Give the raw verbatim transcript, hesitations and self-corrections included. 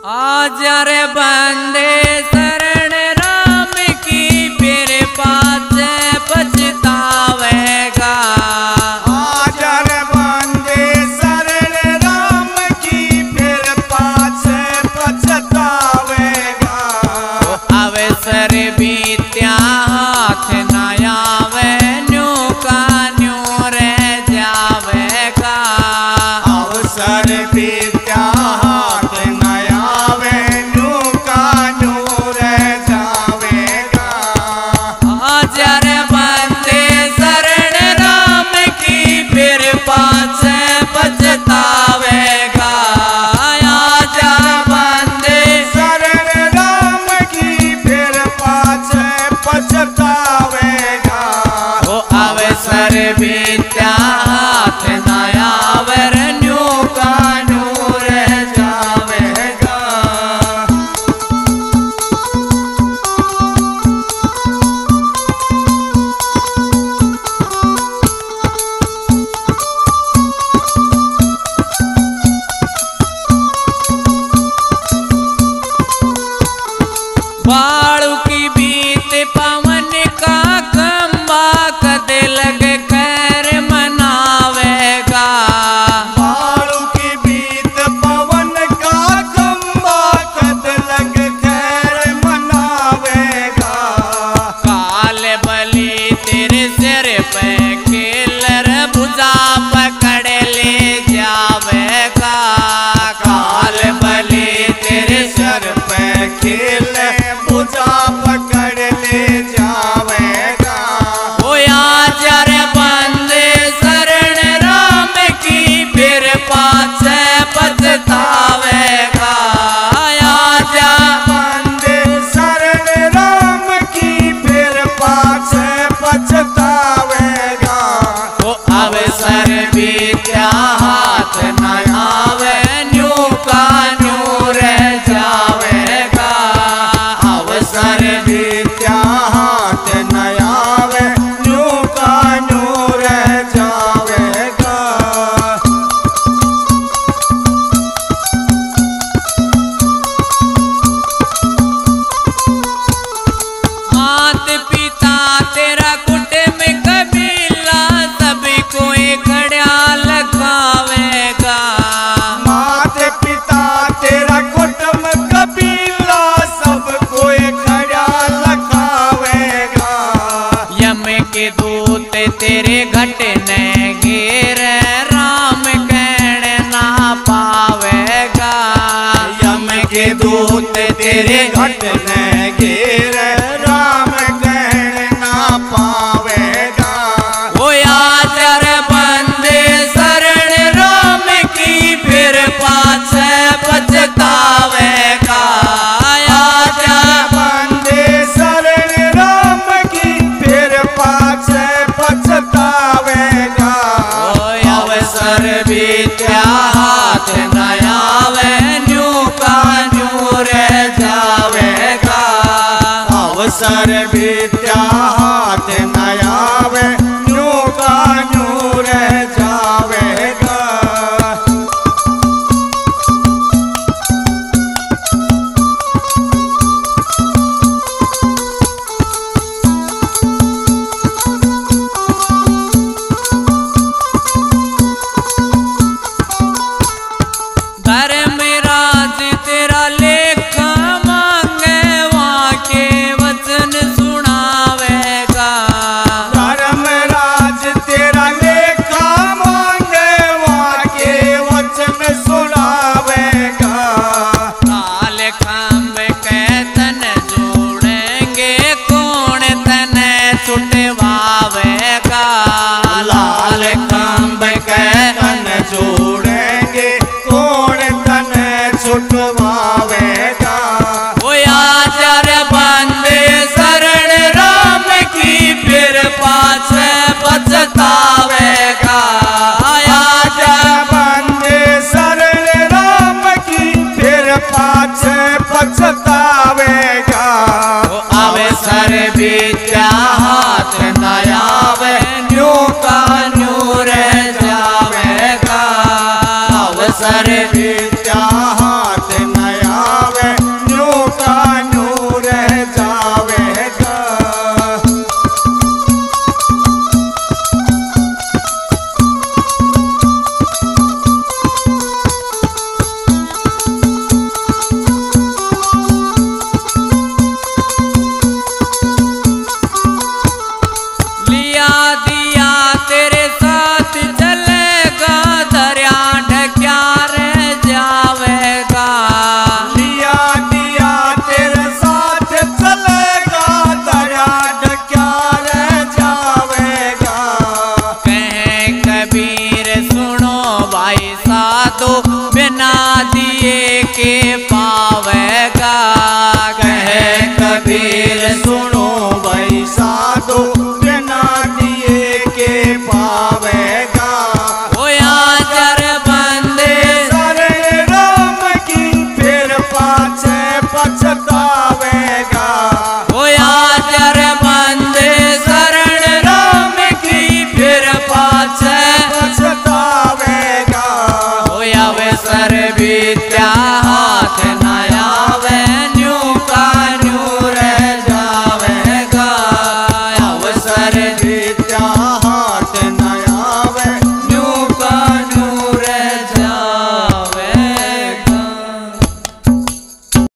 आज रे बंदे शरण राम की फिर पाछ पछतावेगा। आज रे बंदे शरण राम की फिर पाछ पछतावेगा। अवसर बीत्या हाथ न आवे न्यू का न्यू रह जावेगा। अवसर बीत्या हाथ न आवे न्यू का न्यू रह जावेगा। आज रे बंदे शरण राम की फिर पाछ पछतावेगा। आज बंदे शरण राम की फिर पाछ पछतावेगा। वो अवसर बीत्या हाथ न आवे न्यू का न्यू रह जावेगा। बाड़ू की बीत पवन का खंबा कदे लगे खैर मनावेगा। बाड़ू की बीत पवन का खंबा कद लग खैर मनावेगा। काल बली तेरे सिर पे किलर भुजा पकड़ ले जावेगा। काल बली तेरे सर पे खेल बुझा पकड़ ले जावेगा। ओ आज रे बंदे शरण राम की फिर पाछ पछतावेगा। आज बंदे शरण राम की फिर पाछ पछतावेगा। वो अवसर बीत्या हाथ न आवे न्यू का न्यू रह जावेगा। अवसर बीत्या हाथ न आवे न्यू का न्यू रह जावेगा। मात पिता तेरा कुटुंब कबीला सभी को खड़ा लखावेगा। मात पिता तेरा कुटुंब कबीला सब कोई खड़ा लखावेगा। यम के दूत तेरे घटने गिर राम कहण ना पावेगा। यम के दूत तेरे घटने गिर राम कहण ना पावेगा। वो आज रे बंदे शरण राम की फिर पाछ पछतावेगा। आज बंदे शरण राम की फिर पाछ पछतावेगा। ओ अवसर बीत्या हाथ न आवे न्यू का न्यू रह जावेगा। अवसर बीत्या हाथ न आवे न्यू का न्यू रह जावेगा। धर्मराज तेरा लेखा मांगे वहाँ के वचन सुनावेगा। धर्मराज तेरा लेखा मांगे वहाँ के वचन सुनावेगा। काल खांब के तन जोड़ेंगे कौन तन छुटवावेगा। लाल खांब के तन जोड़ेंगे कौन तन छुटवावेगा।